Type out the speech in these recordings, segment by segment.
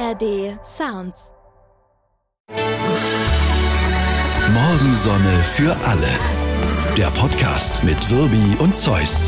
ARD Sounds. Morgensonne für alle. Der Podcast mit Wirbi und Zeus.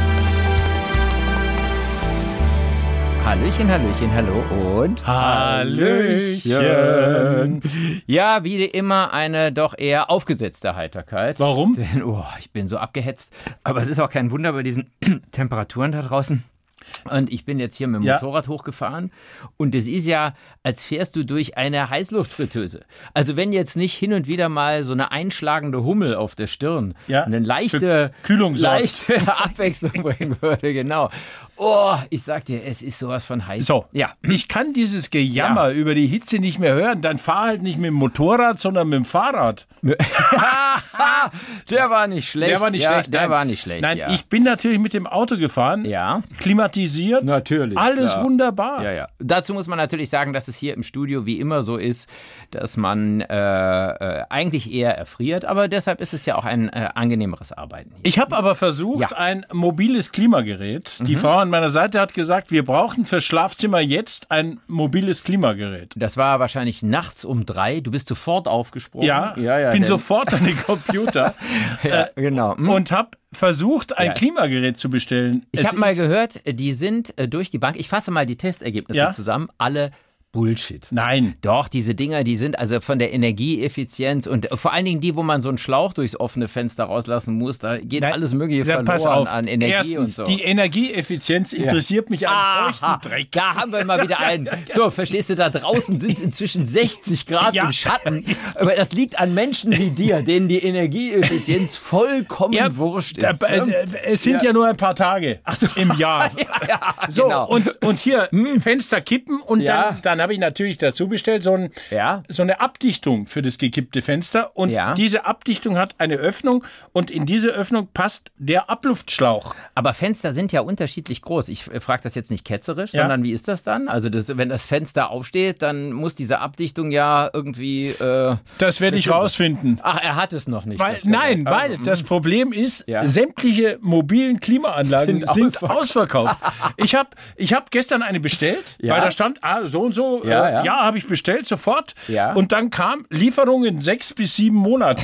Hallöchen, Hallöchen, hallo und Hallöchen. Ja, wie immer eine doch eher aufgesetzte Heiterkeit. Warum? Denn, ich bin so abgehetzt. Aber es ist auch kein Wunder bei diesen Temperaturen da draußen. Und ich bin jetzt hier mit dem Motorrad hochgefahren und es ist ja, als fährst du durch eine Heißluftfritteuse. Also wenn jetzt nicht hin und wieder mal so eine einschlagende Hummel auf der Stirn eine leichte Abwechslung bringen würde, genau. Oh, ich sag dir, es ist sowas von heiß. So, ich kann dieses Gejammer über die Hitze nicht mehr hören, dann fahr halt nicht mit dem Motorrad, sondern mit dem Fahrrad. Der war nicht schlecht. Der war nicht schlecht. Nein, ich bin natürlich mit dem Auto gefahren. Ja. Klimatisiert. Natürlich. Alles wunderbar. Ja. Dazu muss man natürlich sagen, dass es hier im Studio wie immer so ist, dass man eigentlich eher erfriert, aber deshalb ist es ja auch ein angenehmeres Arbeiten hier. Ich habe aber versucht, ein mobiles Klimagerät. Die Frau an meiner Seite hat gesagt, wir brauchen fürs Schlafzimmer jetzt ein mobiles Klimagerät. Das war wahrscheinlich nachts um 3. Du bist sofort aufgesprungen. Ja, bin sofort an den Computer. Genau. Und habe versucht, ein Klimagerät zu bestellen. Ich habe mal gehört, die sind durch die Bank, ich fasse mal die Testergebnisse zusammen, alle Bullshit. Nein. Doch, diese Dinger, die sind also von der Energieeffizienz und vor allen Dingen die, wo man so einen Schlauch durchs offene Fenster rauslassen muss, da geht alles Mögliche verloren an Energie. Erstens, und so. Die Energieeffizienz interessiert mich an feuchten Dreck. Da haben wir mal wieder einen. So, verstehst du, da draußen sind es inzwischen 60 Grad im Schatten. Aber das liegt an Menschen wie dir, denen die Energieeffizienz vollkommen wurscht ist. Es sind ja nur ein paar Tage im Jahr. So, genau. und hier Fenster kippen und dann habe ich natürlich dazu bestellt, so eine Abdichtung für das gekippte Fenster. Und diese Abdichtung hat eine Öffnung und in diese Öffnung passt der Abluftschlauch. Aber Fenster sind ja unterschiedlich groß. Ich frage das jetzt nicht ketzerisch, sondern wie ist das dann? Also wenn das Fenster aufsteht, dann muss diese Abdichtung ja irgendwie... das werde ich rausfinden. Ach, er hat es noch nicht. Weil das Problem ist, sämtliche mobilen Klimaanlagen sind ausverkauft. Ich hab gestern eine bestellt, weil da stand so und so. Habe ich bestellt, sofort. Ja. Und dann kam Lieferung in 6 bis 7 Monaten.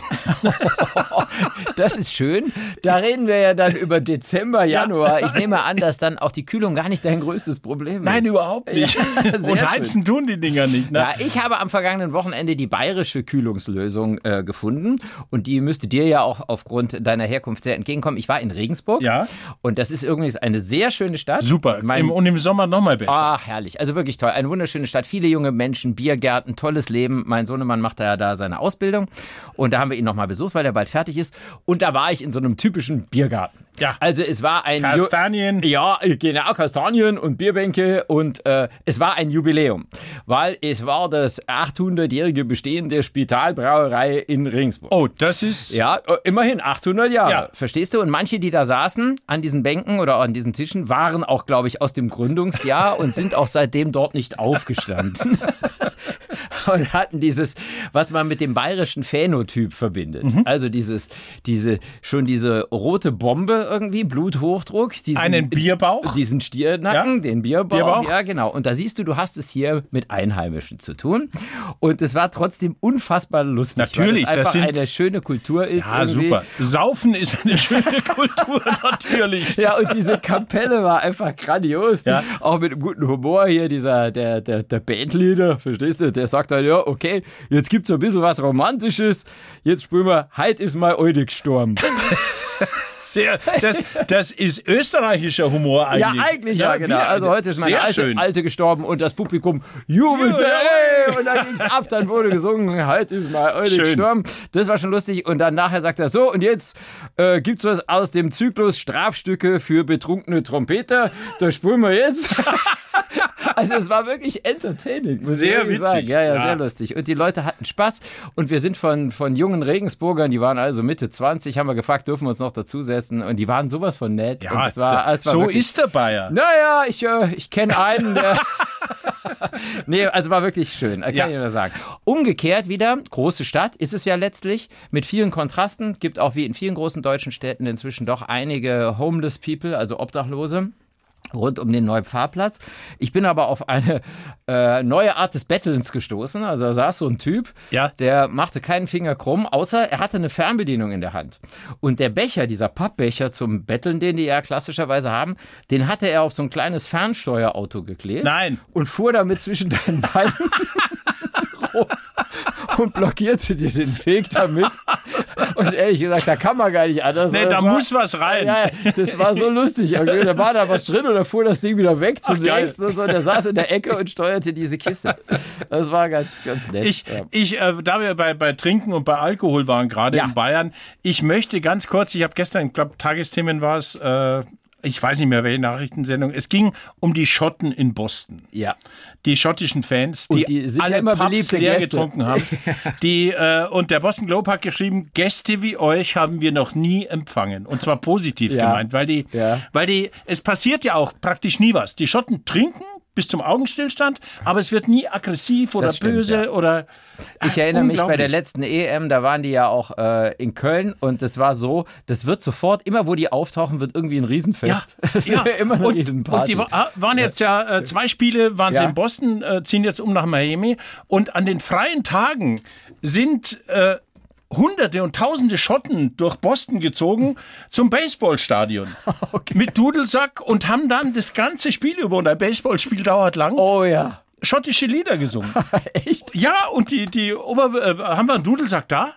Das ist schön. Da reden wir ja dann über Dezember, Januar. Ich nehme an, dass dann auch die Kühlung gar nicht dein größtes Problem ist. Nein, überhaupt nicht. Und heizen tun die Dinger nicht. Ne? Ja, ich habe am vergangenen Wochenende die bayerische Kühlungslösung gefunden. Und die müsste dir ja auch aufgrund deiner Herkunft sehr entgegenkommen. Ich war in Regensburg. Ja. Und das ist übrigens eine sehr schöne Stadt. Super. Und im Sommer noch mal besser. Ach, herrlich. Also wirklich toll. Eine wunderschöne Stadt. Viele junge Menschen, Biergärten, tolles Leben. Mein Sohnemann macht da seine Ausbildung. Und da haben wir ihn nochmal besucht, weil er bald fertig ist. Und da war ich in so einem typischen Biergarten. Ja. Also es war ein... Kastanien. Ja, genau, Kastanien und Bierbänke. Und es war ein Jubiläum. Weil es war das 800-jährige Bestehen der Spitalbrauerei in Regensburg. Oh, das ist... Ja, immerhin 800 Jahre. Ja. Verstehst du? Und manche, die da saßen an diesen Bänken oder an diesen Tischen, waren auch, glaube ich, aus dem Gründungsjahr und sind auch seitdem dort nicht aufgestanden. Und hatten dieses, was man mit dem bayerischen Phänotyp verbindet. Also diese rote Bombe irgendwie, Bluthochdruck. Einen Bierbauch. Diesen Stiernacken, den Bierbauch. Ja, genau. Und da siehst du hast es hier mit Einheimischen zu tun. Und es war trotzdem unfassbar lustig. Natürlich. Weil es einfach eine schöne Kultur ist. Ja, irgendwie. Super. Saufen ist eine schöne Kultur, natürlich. Ja, und diese Kapelle war einfach grandios. Ja. Auch mit einem guten Humor hier, der Bandleader, verstehst du? Der sagt dann, ja, okay, jetzt gibt's so ein bisschen was Romantisches. Jetzt spielen wir, heute ist mal Eude gestorben. Das ist österreichischer Humor eigentlich. Ja, eigentlich, ja, genau. Also heute ist meine Alte gestorben und das Publikum jubelte. Hey! Und dann ging's ab, dann wurde gesungen, heute ist mal Eude gestorben. Das war schon lustig. Und dann nachher sagt er so, und jetzt gibt's was aus dem Zyklus Strafstücke für betrunkene Trompeter. Da spielen wir jetzt. Also es war wirklich entertaining, muss sehr ich witzig. sagen. Ja, sehr lustig. Und die Leute hatten Spaß. Und wir sind von jungen Regensburgern, die waren also Mitte 20, haben wir gefragt, dürfen wir uns noch dazusetzen. Und die waren sowas von nett. Ja, und es war so wirklich, ist der Bayer. Naja, ich kenne einen, der... Nee, also war wirklich schön, kann ich nur sagen. Umgekehrt wieder, große Stadt ist es ja letztlich, mit vielen Kontrasten. Gibt auch wie in vielen großen deutschen Städten inzwischen doch einige Homeless People, also Obdachlose. rund um den Neupfarrplatz. Ich bin aber auf eine neue Art des Bettelns gestoßen. Also da saß so ein Typ, der machte keinen Finger krumm, außer er hatte eine Fernbedienung in der Hand. Und der Becher, dieser Pappbecher zum Betteln, den die ja klassischerweise haben, den hatte er auf so ein kleines Fernsteuerauto geklebt. Nein. Und fuhr damit zwischen deinen Beinen rum und blockierte dir den Weg damit. Und ehrlich gesagt, da kann man gar nicht anders. Nee, da muss was rein. Ja, das war so lustig. Irgendwie. Da war da was drin und dann fuhr das Ding wieder weg zum nächsten. Und so. Der saß in der Ecke und steuerte diese Kiste. Das war ganz, ganz nett. Da wir bei Trinken und bei Alkohol waren, gerade in Bayern, ich möchte ganz kurz, ich habe gestern, ich glaube, Tagesthemen war es, ich weiß nicht mehr, welche Nachrichtensendung. Es ging um die Schotten in Boston. Ja. Die schottischen Fans, die alle immer Pubs leer getrunken haben. Und der Boston Globe hat geschrieben, Gäste wie euch haben wir noch nie empfangen. Und zwar positiv gemeint, weil es passiert ja auch praktisch nie was. Die Schotten trinken bis zum Augenstillstand, aber es wird nie aggressiv oder böse oder... Ich erinnere mich bei der letzten EM, da waren die ja auch in Köln und das war so, das wird sofort, immer wo die auftauchen, wird irgendwie ein Riesenfest. Ja, immer eine Riesenparty. Und die waren jetzt 2 Spiele, waren sie in Boston, ziehen jetzt um nach Miami und an den freien Tagen sind... Hunderte und Tausende Schotten durch Boston gezogen zum Baseballstadion mit Dudelsack und haben dann das ganze Spiel über, und ein Baseballspiel dauert lang, schottische Lieder gesungen. Echt? Ja, und haben wir einen Dudelsack da?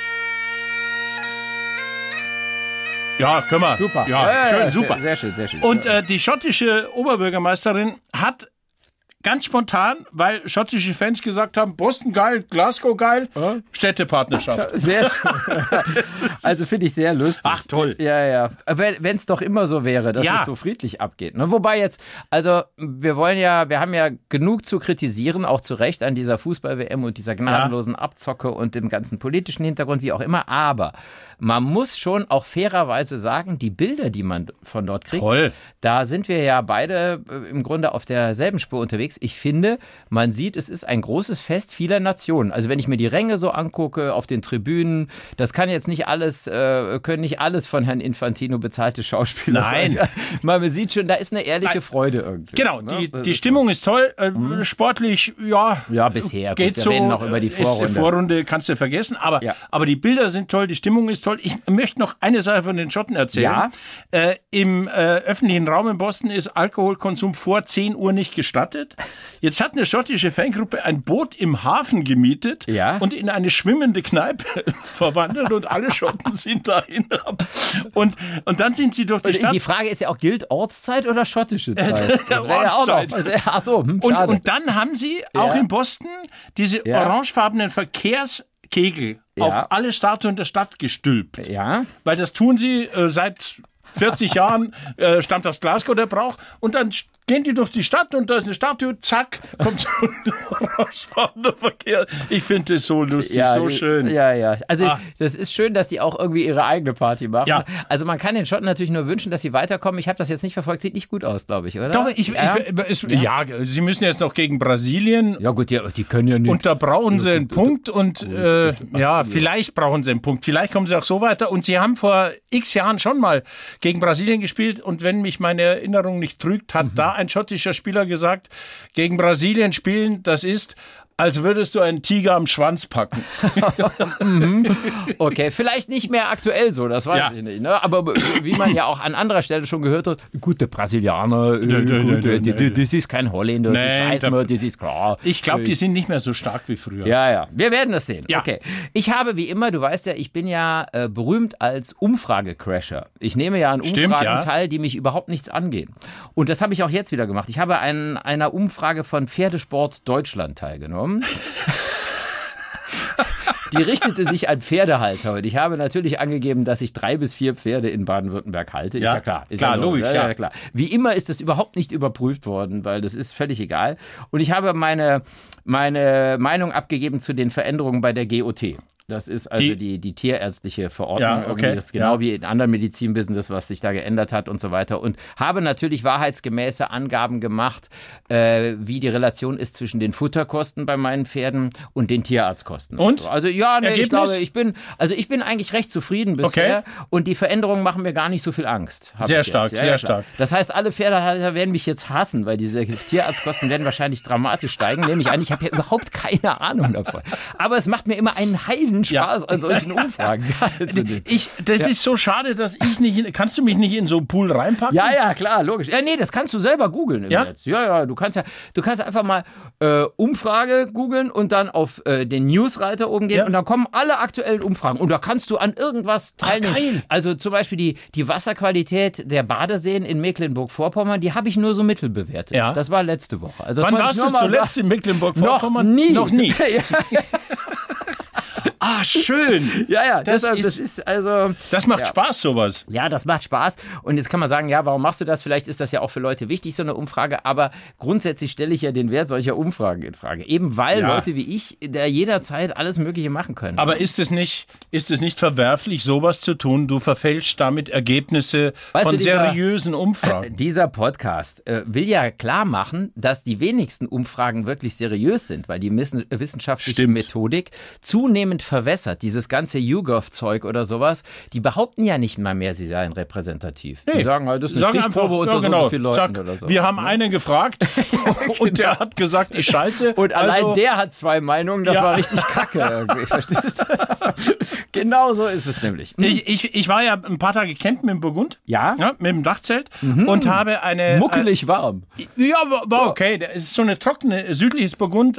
Ja, können wir. Super. Ja, schön, super. Sehr schön, sehr schön. Und die schottische Oberbürgermeisterin hat ganz spontan, weil schottische Fans gesagt haben, Boston geil, Glasgow geil, Städtepartnerschaft. Sehr schön. Also finde ich sehr lustig. Ach, toll. Ja. Wenn es doch immer so wäre, dass es so friedlich abgeht. Ne? Wobei jetzt, also wir haben ja genug zu kritisieren, auch zu Recht an dieser Fußball-WM und dieser gnadenlosen Abzocke und dem ganzen politischen Hintergrund, wie auch immer. Aber man muss schon auch fairerweise sagen, die Bilder, die man von dort kriegt, da sind wir ja beide im Grunde auf derselben Spur unterwegs. Ich finde, man sieht, es ist ein großes Fest vieler Nationen. Also wenn ich mir die Ränge so angucke auf den Tribünen, das kann jetzt nicht alles, können nicht alles von Herrn Infantino bezahlte Schauspieler sein. Man sieht schon, da ist eine ehrliche Freude irgendwie. Genau, die Stimmung ist toll. Sportlich, ja, bisher. Geht wir so. Reden noch über die Vorrunde. Ist die Vorrunde, kannst du vergessen. Aber die Bilder sind toll, die Stimmung ist toll. Ich möchte noch eine Sache von den Schotten erzählen. Ja? Im öffentlichen Raum in Boston ist Alkoholkonsum vor 10 Uhr nicht gestattet. Jetzt hat eine schottische Fangruppe ein Boot im Hafen gemietet und in eine schwimmende Kneipe verwandelt und alle Schotten sind dahin. Und dann sind sie durch die Stadt. Die Frage ist ja auch, gilt Ortszeit oder schottische Zeit? Das wäre ja auch noch. Ach so, schade. Und dann haben sie auch in Boston diese orangefarbenen Verkehrskegel auf alle Statuen der Stadt gestülpt. Ja. Weil das tun sie seit 40 Jahren, stammt aus Glasgow der Brauch. Und dann gehen die durch die Stadt und da ist eine Statue, zack, kommt so ein orangefarbener Verkehr. Ich finde das so lustig, so schön. Ja. Also das ist schön, dass die auch irgendwie ihre eigene Party machen. Ja. Also man kann den Schotten natürlich nur wünschen, dass sie weiterkommen. Ich habe das jetzt nicht verfolgt, sieht nicht gut aus, glaube ich, oder? Doch, sie müssen jetzt noch gegen Brasilien. Ja gut, die können ja nicht. Und da brauchen sie einen Punkt und vielleicht brauchen sie einen Punkt. Vielleicht kommen sie auch so weiter. Und sie haben vor x Jahren schon mal gegen Brasilien gespielt und wenn mich meine Erinnerung nicht trügt, hat da ein schottischer Spieler gesagt, gegen Brasilien spielen, das ist, als würdest du einen Tiger am Schwanz packen. Okay, vielleicht nicht mehr aktuell so, das weiß ich nicht. Ne? Aber wie man ja auch an anderer Stelle schon gehört hat, gute Brasilianer, das ist kein Holländer, das weiß man, das ist klar. Ich glaube, die sind nicht mehr so stark wie früher. Ja, wir werden das sehen. Ja. Okay. Ich habe wie immer, du weißt ja, ich bin ja berühmt als Umfragecrasher. Ich nehme ja an Umfragen teil, die mich überhaupt nichts angehen. Und das habe ich auch jetzt wieder gemacht. Ich habe an einer Umfrage von Pferdesport Deutschland teilgenommen. Die richtete sich an Pferdehalter und ich habe natürlich angegeben, dass ich 3 bis 4 Pferde in Baden-Württemberg halte. Ist ja klar. Ist klar, logisch. Ja, klar. Wie immer ist das überhaupt nicht überprüft worden, weil das ist völlig egal. Und ich habe meine Meinung abgegeben zu den Veränderungen bei der GOT. Das ist also die tierärztliche Verordnung. Ja, okay. Das ist genau wie in anderen Medizinbusiness, was sich da geändert hat und so weiter. Und habe natürlich wahrheitsgemäße Angaben gemacht, wie die Relation ist zwischen den Futterkosten bei meinen Pferden und den Tierarztkosten. Und? So. Also ich glaube, ich bin eigentlich recht zufrieden bisher. Okay. Und die Veränderungen machen mir gar nicht so viel Angst. Sehr stark, sehr stark. Das heißt, alle Pferdehalter werden mich jetzt hassen, weil diese Tierarztkosten werden wahrscheinlich dramatisch steigen. Nämlich ich habe ja überhaupt keine Ahnung davon. Aber es macht mir immer einen heilen Spaß an solchen Umfragen. Das ist so schade, dass ich nicht... Kannst du mich nicht in so einen Pool reinpacken? Ja, klar, logisch. Ja, nee, das kannst du selber googeln im Netz. Ja, du kannst einfach mal Umfrage googeln und dann auf den Newsreiter oben gehen und dann kommen alle aktuellen Umfragen und da kannst du an irgendwas teilnehmen. Geil. Also zum Beispiel die Wasserqualität der Badeseen in Mecklenburg-Vorpommern, die habe ich nur so mittel bewertet. Ja. Das war letzte Woche. Also wann warst du zuletzt in Mecklenburg-Vorpommern? Noch nie. Ah, schön. Ja, das macht Spaß, sowas. Ja, das macht Spaß. Und jetzt kann man sagen, warum machst du das? Vielleicht ist das ja auch für Leute wichtig, so eine Umfrage. Aber grundsätzlich stelle ich ja den Wert solcher Umfragen in Frage. Eben weil Leute wie ich da jederzeit alles Mögliche machen können. Aber ist es nicht verwerflich, sowas zu tun? Du verfälschst damit Ergebnisse von seriösen Umfragen. Dieser Podcast will ja klar machen, dass die wenigsten Umfragen wirklich seriös sind, weil die wissenschaftliche Methodik zunehmend verwässert. Dieses ganze YouGov-Zeug oder sowas, die behaupten ja nicht mal mehr, sie seien repräsentativ. Die sagen, das ist eine Stichprobe unter so vielen Leuten oder so. Wir haben einen gefragt und der hat gesagt, ich scheiße. Und allein der hat 2 Meinungen, das war richtig kacke irgendwie, verstehst du? Genau so ist es nämlich. Ich war ja ein paar Tage campen im Burgund. Ja? Mit dem Dachzelt und habe eine... Muckelig warm. Ja, war okay. Es ist so eine trockene, südliches Burgund,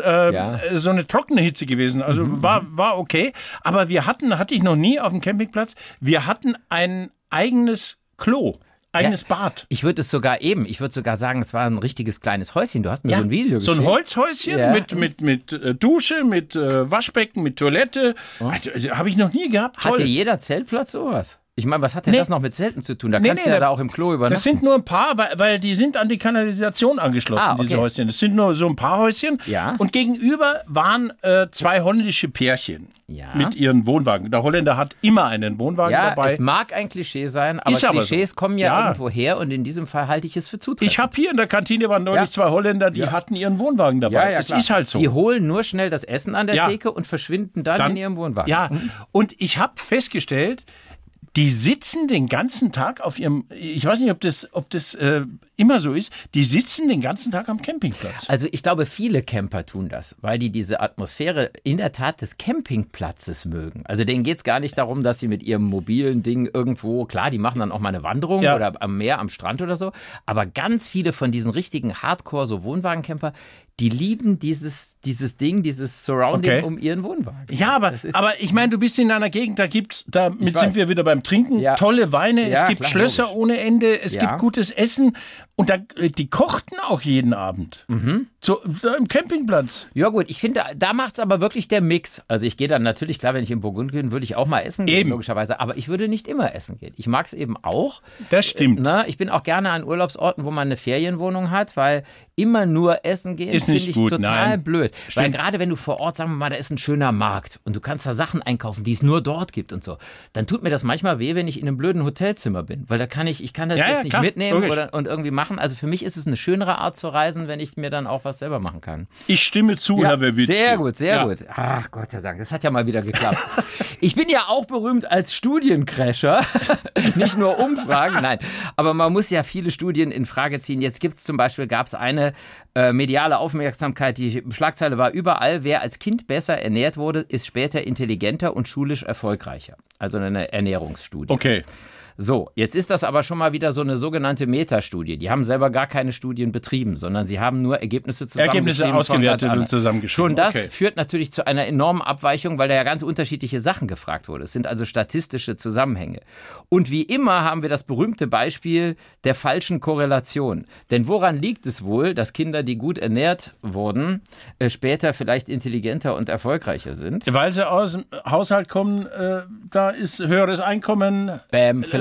so eine trockene Hitze gewesen. Also war okay. Aber hatte ich noch nie auf dem Campingplatz, wir hatten ein eigenes Klo. Eigenes Bad. Ich würde sogar sagen, es war ein richtiges kleines Häuschen. Du hast mir so ein Video geschickt. So ein Holzhäuschen mit Dusche, mit Waschbecken, mit Toilette. Also, habe ich noch nie gehabt. Hatte jeder Zeltplatz sowas? Ich meine, was hat denn das noch mit Zelten zu tun? Da kannst du ja da auch im Klo übernachten. Das sind nur ein paar, weil die sind an die Kanalisation angeschlossen, diese Häuschen. Das sind nur so ein paar Häuschen. Ja. Und gegenüber waren 2 holländische Pärchen mit ihren Wohnwagen. Der Holländer hat immer einen Wohnwagen dabei. Es mag ein Klischee sein, aber Klischees kommen ja irgendwo her und in diesem Fall halte ich es für zutreffend. Ich habe hier in der Kantine waren neulich 2 Holländer, die hatten ihren Wohnwagen dabei. Es ist halt so. Die holen nur schnell das Essen an der Theke und verschwinden dann in ihrem Wohnwagen. Ja, und ich habe festgestellt, die sitzen den ganzen Tag auf ihrem, ich weiß nicht, ob das immer so ist, die sitzen den ganzen Tag am Campingplatz. Also ich glaube, viele Camper tun das, weil die diese Atmosphäre in der Tat des Campingplatzes mögen. Also denen geht es gar nicht darum, dass sie mit ihrem mobilen Ding irgendwo, klar, die machen dann auch mal eine Wanderung oder am Meer, am Strand oder so, aber ganz viele von diesen richtigen Hardcore, so Wohnwagencamper, die lieben dieses Ding, dieses Surrounding um ihren Wohnwagen. Ja, aber ich meine, du bist in einer Gegend, damit sind wir wieder beim Trinken, tolle Weine, es gibt Schlösser ohne Ende, es gibt gutes Essen und die kochten auch jeden Abend. So im Campingplatz. Ja gut, ich finde, da macht es aber wirklich der Mix. Also ich gehe dann natürlich, klar, wenn ich in Burgund bin, würde ich auch mal essen gehen, logischerweise, aber ich würde nicht immer essen gehen. Ich mag es eben auch. Das stimmt. Ich bin auch gerne an Urlaubsorten, wo man eine Ferienwohnung hat, weil immer nur essen gehen, finde ich total blöd. Stimmt. Weil gerade wenn du vor Ort, sagen wir mal, da ist ein schöner Markt und du kannst da Sachen einkaufen, die es nur dort gibt und so, dann tut mir das manchmal weh, wenn ich in einem blöden Hotelzimmer bin, weil ich kann das jetzt nicht mitnehmen und irgendwie machen. Also für mich ist es eine schönere Art zu reisen, wenn ich mir dann auch was selber machen kann. Ich stimme zu, Herr Werbitzky. Sehr gut, sehr gut. Ach, Gott sei Dank, das hat ja mal wieder geklappt. Ich bin ja auch berühmt als Studiencrasher, nicht nur Umfragen, nein. Aber man muss ja viele Studien in Frage ziehen. Jetzt gab es eine mediale Aufmerksamkeit, die Schlagzeile war überall, wer als Kind besser ernährt wurde, ist später intelligenter und schulisch erfolgreicher. Also eine Ernährungsstudie. Okay. So, jetzt ist das aber schon mal wieder so eine sogenannte Metastudie. Die haben selber gar keine Studien betrieben, sondern sie haben nur Ergebnisse ausgewertet und zusammengeschrieben. Schon das führt natürlich zu einer enormen Abweichung, weil da ja ganz unterschiedliche Sachen gefragt wurden. Es sind also statistische Zusammenhänge. Und wie immer haben wir das berühmte Beispiel der falschen Korrelation. Denn woran liegt es wohl, dass Kinder, die gut ernährt wurden, später vielleicht intelligenter und erfolgreicher sind? Weil sie aus dem Haushalt kommen, da ist höheres Einkommen. Vielleicht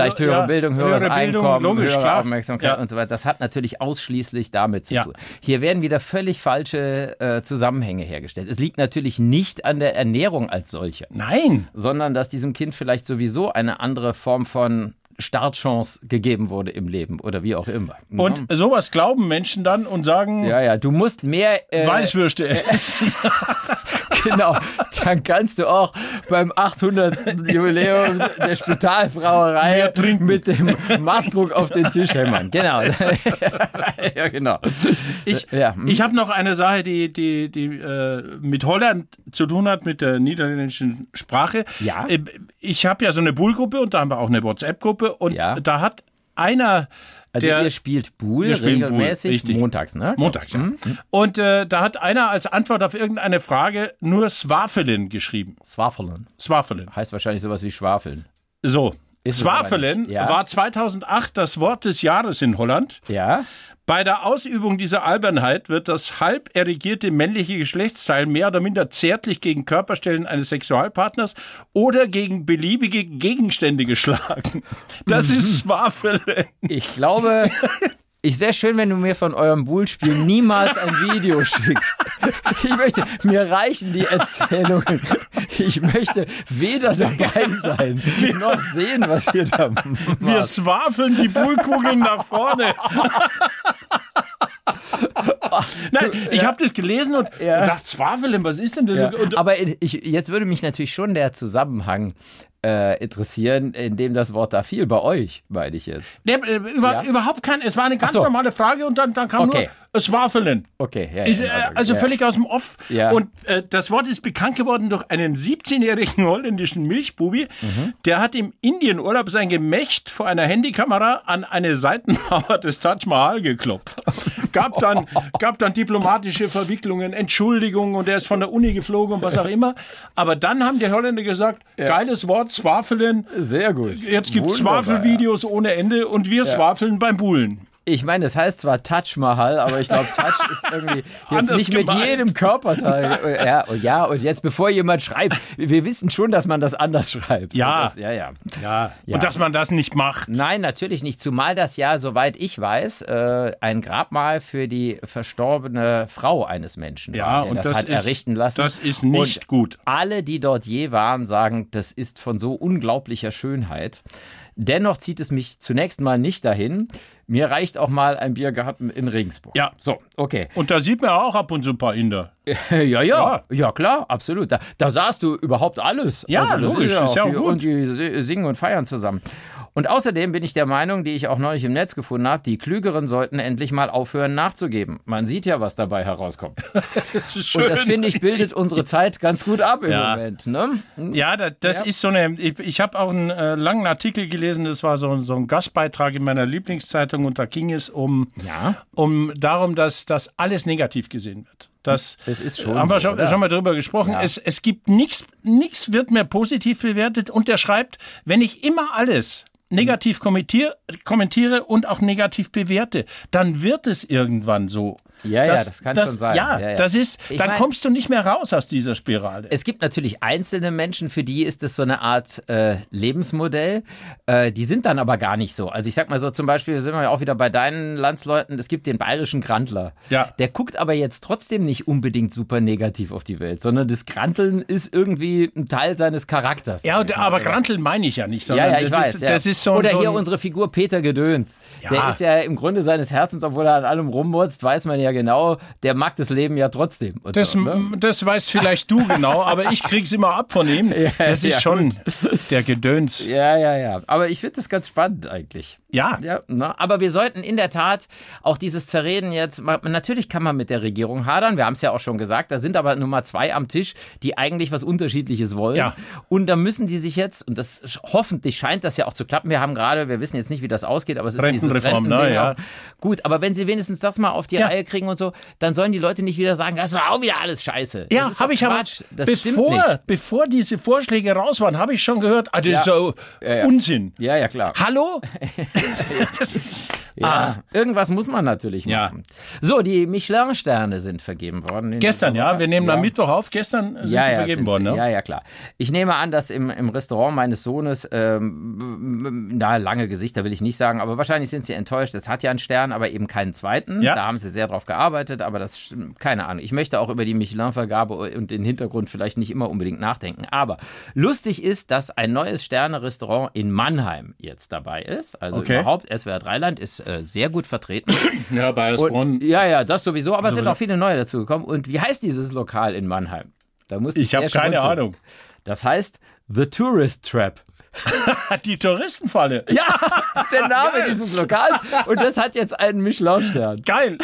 vielleicht höhere Bildung, höheres Einkommen, logisch, höhere klar. Aufmerksamkeit und so weiter. Das hat natürlich ausschließlich damit zu tun. Hier werden wieder völlig falsche Zusammenhänge hergestellt. Es liegt natürlich nicht an der Ernährung als solche. Nein. Sondern dass diesem Kind vielleicht sowieso eine andere Form von Startchance gegeben wurde im Leben oder wie auch immer. Und sowas glauben Menschen dann und sagen, du musst mehr Weißwürste essen. Genau, dann kannst du auch beim 800. Jubiläum der Spitalbrauerei mit dem Maßkrug auf den Tisch hämmern. Genau. Ja, genau. Ich habe noch eine Sache, die mit Holland zu tun hat, mit der niederländischen Sprache. Ja. Ich habe ja so eine Buhl-Gruppe und da haben wir auch eine WhatsApp-Gruppe und da hat einer... ihr spielt Buhl regelmäßig Buhl, montags, ne? Montags, ja. Und da hat einer als Antwort auf irgendeine Frage nur Swafelen geschrieben. Swafelen. Heißt wahrscheinlich sowas wie Schwafeln. So. Swafelen war 2008 das Wort des Jahres in Holland. Ja. Bei der Ausübung dieser Albernheit wird das halb erigierte männliche Geschlechtsteil mehr oder minder zärtlich gegen Körperstellen eines Sexualpartners oder gegen beliebige Gegenstände geschlagen. Das ist Swafelen. Ich glaube, es wäre schön, wenn du mir von eurem Buhlspiel niemals ein Video schickst. Mir reichen die Erzählungen. Ich möchte weder dabei sein, noch sehen, was ihr da macht. Wir swafeln die Buhlkugeln nach vorne. Nein, ich habe das gelesen und dachte, Swafeln, was ist denn das? Ja. Aber jetzt würde mich natürlich schon der Zusammenhang interessieren, in dem das Wort da fiel, bei euch, meine ich jetzt. Überhaupt kein, es war eine ganz normale Frage und dann kam nur Swafelen. Okay, völlig aus dem Off. Ja. Und das Wort ist bekannt geworden durch einen 17-jährigen holländischen Milchbubi, der hat im Indienurlaub sein Gemächt vor einer Handykamera an eine Seitenmauer des Taj Mahal geklopft. Gab dann diplomatische Verwicklungen, Entschuldigungen und er ist von der Uni geflogen und was auch immer. Aber dann haben die Holländer gesagt, geiles Wort, Swafelen. Sehr gut. Jetzt gibt es Swafelvideos ohne Ende und wir swafeln beim Buhlen. Ich meine, es heißt zwar Taj Mahal, aber ich glaube, Touch ist irgendwie jetzt nicht mit jedem Körperteil. Und jetzt, bevor jemand schreibt, wir wissen schon, dass man das anders schreibt. Ja. Und dass man das nicht macht. Nein, natürlich nicht. Zumal das ja, soweit ich weiß, ein Grabmal für die verstorbene Frau eines Menschen war, der das hat errichten lassen. Das ist nicht gut. Alle, die dort je waren, sagen, das ist von so unglaublicher Schönheit. Dennoch zieht es mich zunächst mal nicht dahin. Mir reicht auch mal ein Biergarten in Regensburg. Ja. So, okay. Und da sieht man auch ab und zu ein paar Inder. Ja, klar, absolut. Da sahst du überhaupt alles. Ja, also logisch, ist ja auch gut. Und die singen und feiern zusammen. Und außerdem bin ich der Meinung, die ich auch neulich im Netz gefunden habe, die Klügeren sollten endlich mal aufhören nachzugeben. Man sieht ja, was dabei herauskommt. Schön. Und das, finde ich, bildet unsere Zeit ganz gut ab im Moment. Ne? Ja, das ist so eine... Ich habe auch einen langen Artikel gelesen, das war so ein Gastbeitrag in meiner Lieblingszeitung und da ging es um darum, dass das alles negativ gesehen wird. Das ist schon haben wir so, schon mal drüber gesprochen. Ja. Es gibt nichts wird mehr positiv bewertet und er schreibt, wenn ich immer alles negativ kommentiere und auch negativ bewerte, dann wird es irgendwann so. Das kann schon sein. Das ist, dann kommst du nicht mehr raus aus dieser Spirale. Es gibt natürlich einzelne Menschen, für die ist das so eine Art Lebensmodell. Die sind dann aber gar nicht so. Also ich sag mal so, zum Beispiel sind wir ja auch wieder bei deinen Landsleuten, es gibt den bayerischen Grantler. Ja. Der guckt aber jetzt trotzdem nicht unbedingt super negativ auf die Welt, sondern das Granteln ist irgendwie ein Teil seines Charakters. Ja, aber Granteln meine ich ja nicht, sondern ich weiß. Das ist so Oder hier unsere Figur Peter Gedöns. Ja. Der ist ja im Grunde seines Herzens, obwohl er an allem rummurzt, weiß man ja genau, der mag das Leben ja trotzdem. Das weißt vielleicht du genau, aber ich krieg's immer ab von ihm. Das ist schon der Gedöns. Ja. Aber ich finde das ganz spannend eigentlich. Ja. Aber wir sollten in der Tat auch dieses Zerreden jetzt, natürlich kann man mit der Regierung hadern, wir haben es ja auch schon gesagt, da sind aber Nummer 2 am Tisch, die eigentlich was Unterschiedliches wollen. Ja. Und da müssen die sich jetzt, und das hoffentlich scheint das ja auch zu klappen, wir wissen jetzt nicht, wie das ausgeht, aber es ist dieses Rentending. Gut, aber wenn sie wenigstens das mal auf die Reihe kriegen und so, dann sollen die Leute nicht wieder sagen, das ist auch wieder alles scheiße. Ja, habe ich aber, bevor diese Vorschläge raus waren, habe ich schon gehört, das ist so Unsinn. Ja, klar. Hallo? Irgendwas muss man natürlich machen. So, die Michelin-Sterne sind vergeben worden. Gestern, wir nehmen am Mittwoch auf. Gestern sind die vergeben worden. Ne? Ja, klar. Ich nehme an, dass im Restaurant meines Sohnes, lange Gesichter will ich nicht sagen, aber wahrscheinlich sind sie enttäuscht. Es hat ja einen Stern, aber eben keinen zweiten. Ja. Da haben sie sehr drauf gearbeitet, aber das, keine Ahnung. Ich möchte auch über die Michelin-Vergabe und den Hintergrund vielleicht nicht immer unbedingt nachdenken. Aber lustig ist, dass ein neues Sterne-Restaurant in Mannheim jetzt dabei ist. Also überhaupt, SWR 3-Land ist sehr gut vertreten. Ja, Bayersbronn. Ja, das sowieso, aber es sind auch viele neue dazugekommen. Und wie heißt dieses Lokal in Mannheim? Ich habe keine Ahnung. Das heißt The Tourist Trap. Die Touristenfalle. Ja, das ist der Name dieses Lokals und das hat jetzt einen Michelin-Stern. Geil.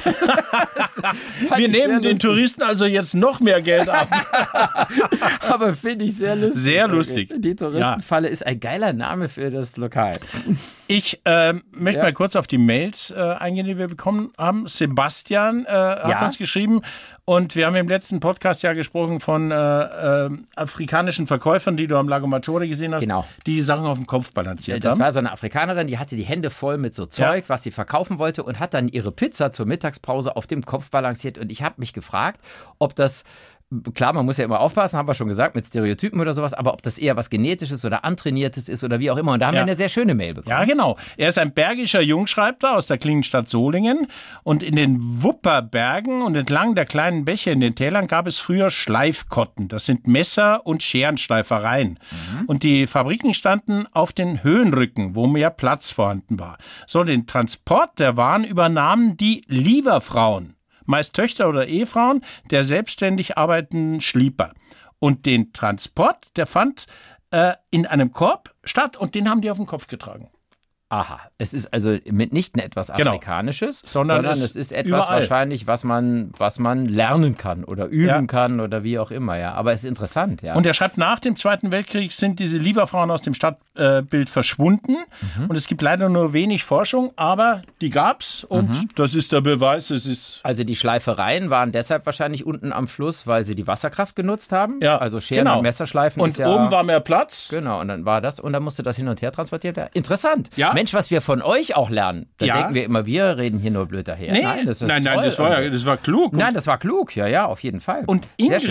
Wir nehmen den Touristen also jetzt noch mehr Geld ab. Aber finde ich sehr lustig. Sehr lustig. Die Touristenfalle ist ein geiler Name für das Lokal. Ich möchte mal kurz auf die Mails eingehen, die wir bekommen haben. Sebastian hat uns geschrieben und wir haben im letzten Podcast gesprochen von afrikanischen Verkäufern, die du am Lago Maggiore gesehen hast, die Sachen auf dem Kopf balanciert haben. Das war so eine Afrikanerin, die hatte die Hände voll mit so Zeug, was sie verkaufen wollte und hat dann ihre Pizza zur Mittagspause auf dem Kopf balanciert und ich habe mich gefragt, ob das... Klar, man muss ja immer aufpassen, haben wir schon gesagt, mit Stereotypen oder sowas, aber ob das eher was Genetisches oder Antrainiertes ist oder wie auch immer. Und da haben wir eine sehr schöne Mail bekommen. Ja, genau. Er ist ein bergischer Jungschreibter aus der Kleinstadt Solingen. Und in den Wupperbergen und entlang der kleinen Bäche in den Tälern gab es früher Schleifkotten. Das sind Messer- und Scherenschleifereien. Und die Fabriken standen auf den Höhenrücken, wo mehr Platz vorhanden war. So, den Transport der Waren übernahmen die Lieferfrauen. Meist Töchter oder Ehefrauen der selbstständig arbeitenden Schlieper. Und den Transport, der fand in einem Korb statt und den haben die auf den Kopf getragen. Aha, es ist also mitnichten etwas Afrikanisches, sondern es ist etwas überall. Wahrscheinlich, was man lernen kann oder üben kann oder wie auch immer. Ja. Aber es ist interessant. Ja. Und er schreibt, nach dem Zweiten Weltkrieg sind diese Lieferfrauen aus dem Stadtbild verschwunden. Und es gibt leider nur wenig Forschung, aber die gab's und das ist der Beweis. Also die Schleifereien waren deshalb wahrscheinlich unten am Fluss, weil sie die Wasserkraft genutzt haben. Ja, also Scheren und Messerschleifen. Und oben war mehr Platz. Genau, und dann war das und dann musste das hin und her transportiert werden. Interessant. Ja. Mensch, was wir von euch auch lernen. Da denken wir immer, wir reden hier nur blöd daher. Nein, das war klug. Nein, das war klug, ja, auf jeden Fall. Und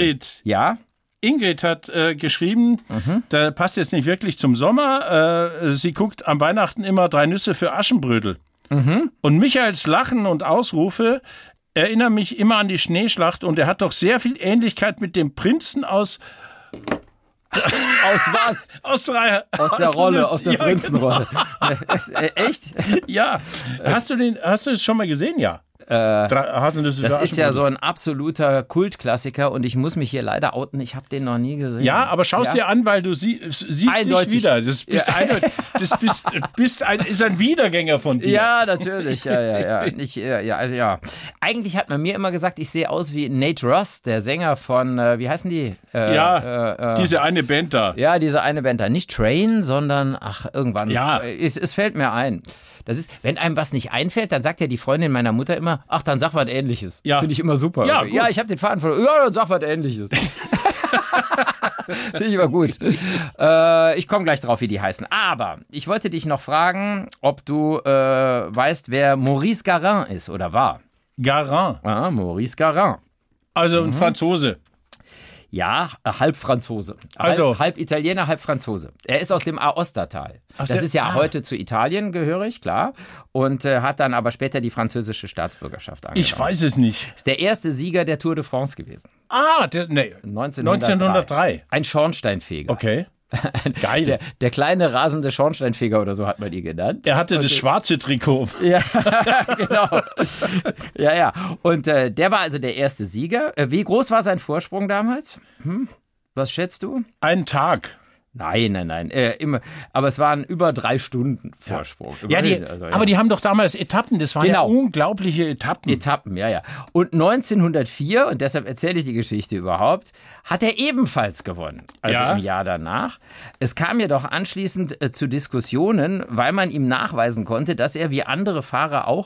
Ingrid hat geschrieben, da passt jetzt nicht wirklich zum Sommer, sie guckt am Weihnachten immer 3 Nüsse für Aschenbrödel. Und Michaels Lachen und Ausrufe erinnern mich immer an die Schneeschlacht und er hat doch sehr viel Ähnlichkeit mit dem Prinzen aus... Aus was? Aus der Prinzenrolle. Genau. Echt? Ja. Hast du es schon mal gesehen? Ja. Das ist ja so ein absoluter Kultklassiker und ich muss mich hier leider outen, ich habe den noch nie gesehen. Ja, aber schau es dir an, weil du siehst dich wieder. Das ist ein Wiedergänger von dir. Ja, natürlich. Ja. Eigentlich hat man mir immer gesagt, ich sehe aus wie Nate Russ, der Sänger von, wie heißen die? Diese eine Band da. Ja, diese eine Band da. Nicht Train, sondern, irgendwann. Ja. Es fällt mir ein. Das ist, wenn einem was nicht einfällt, dann sagt ja die Freundin meiner Mutter immer, dann sag was Ähnliches. Ja. Finde ich immer super. Ja, ich habe den Faden verloren. Ja, dann sag was Ähnliches. Finde ich immer gut. Ich komme gleich drauf, wie die heißen. Aber ich wollte dich noch fragen, ob du weißt, wer Maurice Garin ist oder war. Garin? Maurice Garin. Also ein Franzose. Ja, halb Franzose. Halb Italiener, halb Franzose. Er ist aus dem Aostatal. Das ist ja heute zu Italien gehörig, klar. Und hat dann aber später die französische Staatsbürgerschaft angenommen. Ich weiß es nicht. Ist der erste Sieger der Tour de France gewesen. 1903. Ein Schornsteinfeger. Okay. Geil. Der kleine rasende Schornsteinfeger oder so hat man ihn genannt. Er hatte das schwarze Trikot. Ja, genau. Ja. Und der war also der erste Sieger. Wie groß war sein Vorsprung damals? Was schätzt du? Einen Tag. Nein. Immer. Aber es waren über 3 Stunden Vorsprung. Ja, aber die haben doch damals Etappen. Das waren ja unglaubliche Etappen. Ja. Und 1904, und deshalb erzähle ich die Geschichte überhaupt, hat er ebenfalls gewonnen. Also im Jahr danach. Es kam jedoch anschließend zu Diskussionen, weil man ihm nachweisen konnte, dass er wie andere Fahrer auch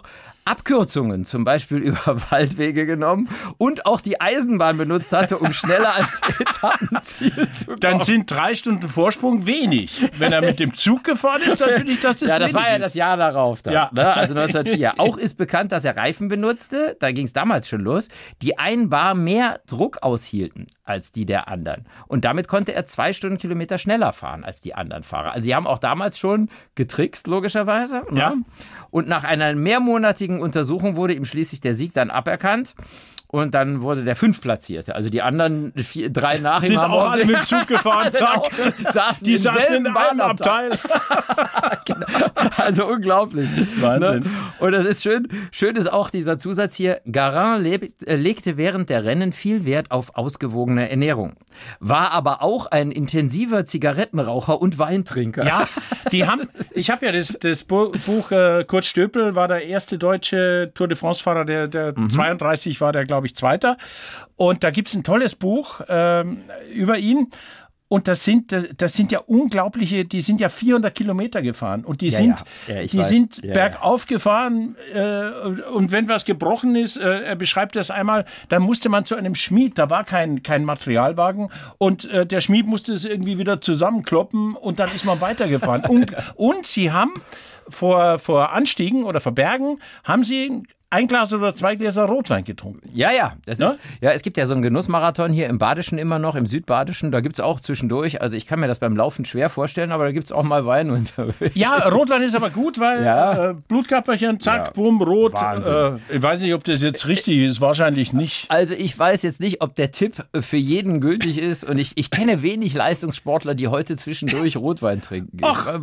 Abkürzungen, zum Beispiel über Waldwege genommen und auch die Eisenbahn benutzt hatte, um schneller ans Etappenziel zu kommen. Dann sind 3 Stunden Vorsprung wenig. Wenn er mit dem Zug gefahren ist, dann finde ich, dass das ja, das wenig war ja ist. das Jahr darauf dann, ja. Ne? Also 1904. Auch ist bekannt, dass er Reifen benutzte, da ging es damals schon los, die 1 Bar mehr Druck aushielten als die der anderen. Und damit konnte er 2 Stundenkilometer schneller fahren als die anderen Fahrer. Also sie haben auch damals schon getrickst, logischerweise. Ne? Ja. Und nach einer mehrmonatigen Untersuchung wurde ihm schließlich der Sieg dann aberkannt. Und dann wurde der 5-Platzierte. Also die anderen 3 nach ihm sind auch alle mit dem Zug gefahren, zack. Die saßen in einem Abteil. Genau. Also unglaublich. Wahnsinn. Ne? Und das ist schön. Schön ist auch dieser Zusatz hier. Garin legte während der Rennen viel Wert auf ausgewogene Ernährung. War aber auch ein intensiver Zigarettenraucher und Weintrinker. Ja, ich habe ja das Buch, Kurt Stöpel war der erste deutsche Tour de France-Fahrer, der 32 war der, glaube ich, Zweiter. Und da gibt es ein tolles Buch über ihn. Und das sind ja unglaubliche, die sind ja 400 Kilometer gefahren. Und die sind bergauf gefahren. Und wenn was gebrochen ist, er beschreibt das einmal, dann musste man zu einem Schmied, da war kein Materialwagen. Und der Schmied musste es irgendwie wieder zusammenkloppen und dann ist man weitergefahren. Und sie haben vor Anstiegen oder vor Bergen, haben sie 1 Glas oder 2 Gläser Rotwein getrunken. Ja. Es gibt ja so einen Genussmarathon hier im Badischen immer noch, im Südbadischen. Da gibt es auch zwischendurch, also ich kann mir das beim Laufen schwer vorstellen, aber da gibt es auch mal Wein unterwegs. Ja, Rotwein ist aber gut, weil Blutkörperchen, zack, bumm, rot. Ich weiß nicht, ob das jetzt richtig ist, wahrscheinlich nicht. Also ich weiß jetzt nicht, ob der Tipp für jeden gültig ist und ich kenne wenig Leistungssportler, die heute zwischendurch Rotwein trinken.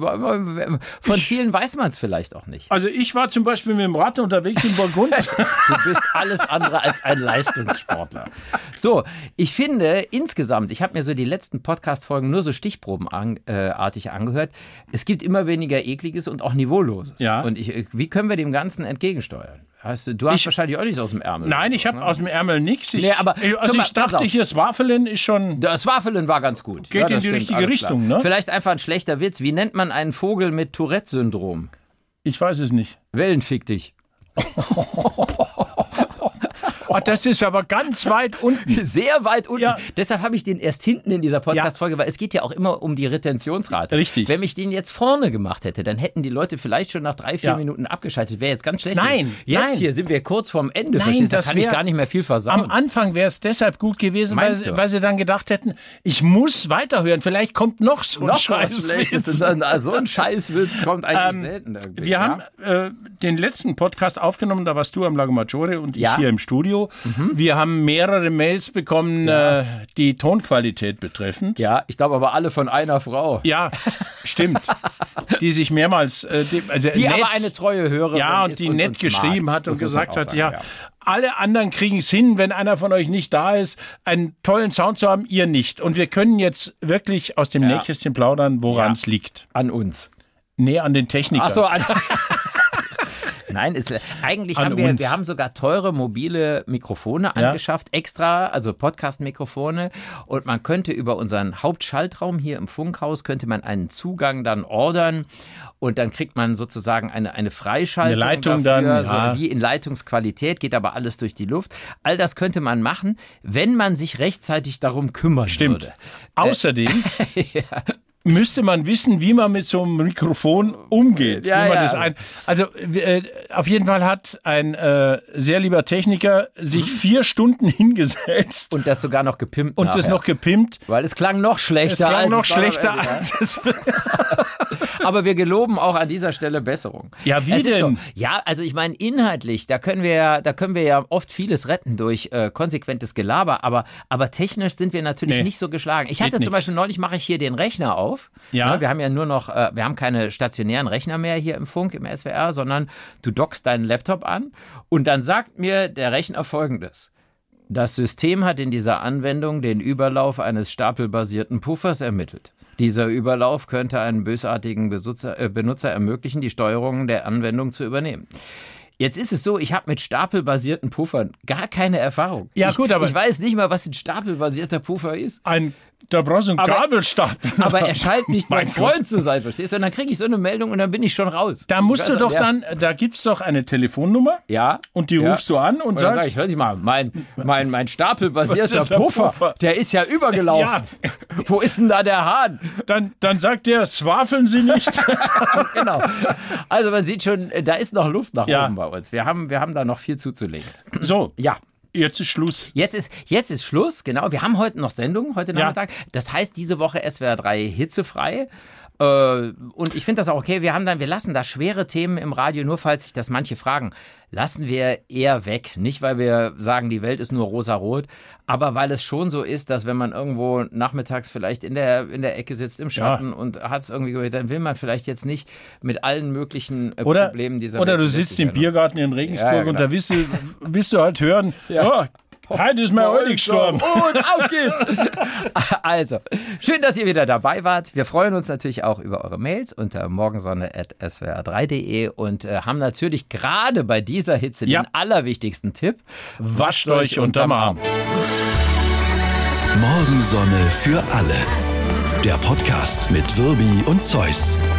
Von vielen weiß man es vielleicht auch nicht. Also ich war zum Beispiel mit dem Rad unterwegs in Burgund. Du bist alles andere als ein Leistungssportler. So, ich finde insgesamt, ich habe mir so die letzten Podcast-Folgen nur so stichprobenartig angehört, es gibt immer weniger Ekliges und auch Niveauloses. Ja. Und wie können wir dem Ganzen entgegensteuern? Du hast wahrscheinlich auch nichts aus dem Ärmel. Nein, ich habe aus dem Ärmel nichts. Ich dachte, hier, das Waffeln ist schon... Das Waffeln war ganz gut. Geht in die richtige Richtung, ne? Vielleicht einfach ein schlechter Witz. Wie nennt man einen Vogel mit Tourette-Syndrom? Ich weiß es nicht. Wellenfick dich. Oh, das ist aber ganz weit unten. Sehr weit unten. Ja. Deshalb habe ich den erst hinten in dieser Podcast-Folge, weil es geht ja auch immer um die Retentionsrate. Richtig. Wenn ich den jetzt vorne gemacht hätte, dann hätten die Leute vielleicht schon nach 3-4 Minuten abgeschaltet. Wäre jetzt ganz schlecht. Jetzt hier sind wir kurz vorm Ende. Nein, da kann ich gar nicht mehr viel versauen. Am Anfang wäre es deshalb gut gewesen, weil sie dann gedacht hätten, ich muss weiterhören. Vielleicht kommt noch so ein Scheißwitz. So ein Scheißwitz kommt eigentlich selten irgendwie. Wir haben den letzten Podcast aufgenommen, da warst du am Lago Maggiore und ich hier im Studio. Wir haben mehrere Mails bekommen, die Tonqualität betreffend. Ja, ich glaube aber alle von einer Frau. Ja, stimmt. Die sich mehrmals... die aber eine treue Hörerin ist. Und die nett geschrieben hat und gesagt hat, alle anderen kriegen es hin, wenn einer von euch nicht da ist, einen tollen Sound zu haben, ihr nicht. Und wir können jetzt wirklich aus dem Nähkästchen plaudern, woran es liegt. An uns. Nee, an den Technikern. Ach so, Nein, eigentlich haben wir haben sogar teure mobile Mikrofone angeschafft, extra, also Podcast-Mikrofone. Und man könnte über unseren Hauptschaltraum hier im Funkhaus, könnte man einen Zugang dann ordern. Und dann kriegt man sozusagen eine Freischaltung. Eine Leitung dafür, dann, so wie in Leitungsqualität, geht aber alles durch die Luft. All das könnte man machen, wenn man sich rechtzeitig darum kümmern würde. Außerdem... müsste man wissen, wie man mit so einem Mikrofon umgeht. Also auf jeden Fall hat ein sehr lieber Techniker sich 4 Stunden hingesetzt. Und das sogar noch gepimpt. Und das noch gepimpt. Weil es klang noch schlechter. Als es Aber wir geloben auch an dieser Stelle Besserung. Ja, wie denn? So, ja, also ich meine inhaltlich, da können wir ja oft vieles retten durch konsequentes Gelaber, aber technisch sind wir natürlich nicht so geschlagen. Ich hatte zum Beispiel neulich, mache ich hier den Rechner auf. Ja. Wir haben ja nur noch, wir haben keine stationären Rechner mehr hier im Funk, im SWR, sondern du dockst deinen Laptop an und dann sagt mir der Rechner Folgendes. Das System hat in dieser Anwendung den Überlauf eines stapelbasierten Puffers ermittelt. Dieser Überlauf könnte einem bösartigen Benutzer ermöglichen, die Steuerung der Anwendung zu übernehmen. Jetzt ist es so, ich habe mit stapelbasierten Puffern gar keine Erfahrung. Ja, gut, aber ich weiß nicht mal, was ein stapelbasierter Puffer ist. Da brauchst du einen Gabelstapel. Aber er scheint nicht mein Freund zu sein, verstehst du? Und dann kriege ich so eine Meldung und dann bin ich schon raus. Da musst du doch da gibt es doch eine Telefonnummer. Ja. Und die rufst du an und sagst... Sag ich, hör Sie mal, mein stapelbasierter Puffer, der ist ja übergelaufen. Ja. Wo ist denn da der Hahn? Dann sagt der, swafeln Sie nicht. Genau. Also man sieht schon, da ist noch Luft nach oben bei uns. Wir haben da noch viel zuzulegen. So. Ja. Jetzt ist Schluss. Jetzt ist Schluss, genau. Wir haben heute noch Sendung, heute Nachmittag. Das heißt, diese Woche SWR 3 hitzefrei. Und ich finde das auch okay. Wir lassen da schwere Themen im Radio, nur falls sich das manche fragen, lassen wir eher weg. Nicht, weil wir sagen, die Welt ist nur rosarot, aber weil es schon so ist, dass wenn man irgendwo nachmittags vielleicht in der Ecke sitzt, im Schatten und hat es irgendwie gehört, dann will man vielleicht jetzt nicht mit allen möglichen Problemen dieser Welt. Oder du sitzt im Biergarten in Regensburg und da willst du halt hören, heute ist mein Olli gestorben. Und auf geht's. Also, schön, dass ihr wieder dabei wart. Wir freuen uns natürlich auch über eure Mails unter morgensonne@swr3.de und haben natürlich gerade bei dieser Hitze den allerwichtigsten Tipp. Wascht euch unterm Arm. Morgensonne für alle. Der Podcast mit Wirbi und Zeus.